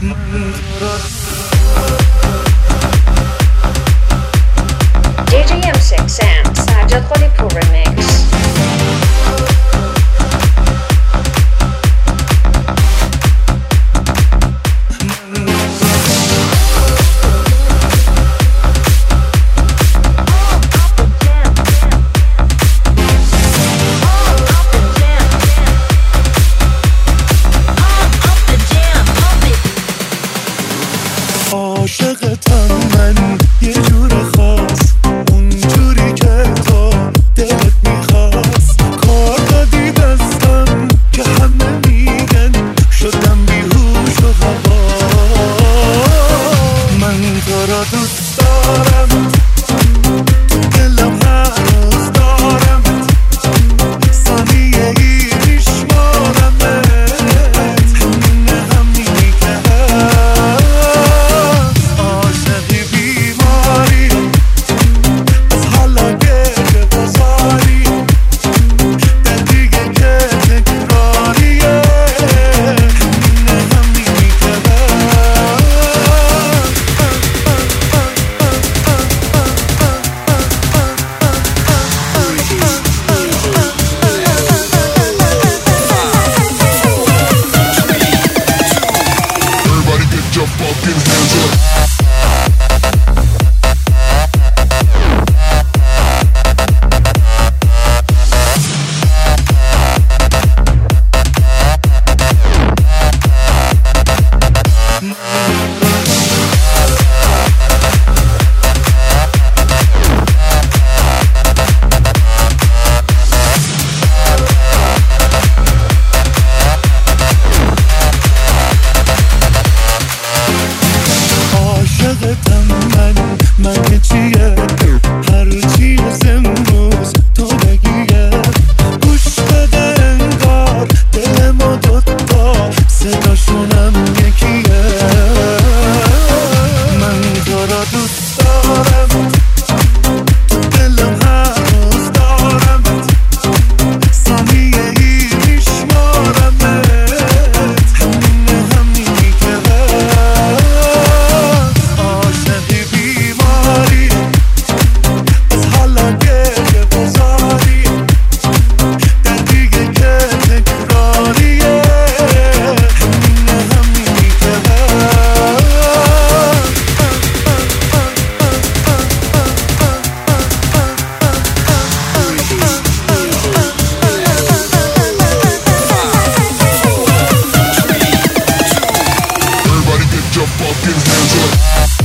JJM6 and Sajjad Qadipur remix. عاشقتم من یه جور خاص، اونجوری که تو دلت میخواست. کار دادی دستم که همه میگن شدم بیهوش و حواس. من تو را دوست دارم، دلم هر روز دارم، ثانیه ای میشمارمت، همین همینی که هست. عاشقی بیماری از حالا گریه بزاری، دردیه که تکراریه، همین همینی که Everybody get your fucking hands up. عاشقتم من که چیه، هرچی از امروز تو بگیه. گوش بده انگار دل ما دوتا صداشونم یکیه. من تو را دوست دارم، دلم هر روز دارم، ثانیه ای میشمارمت، همین همینی که هست. عاشقی بیماری از حالا گریه بزاری، دردیه که تکراریه، همین همینی که هست. Everybody get your fucking hands up.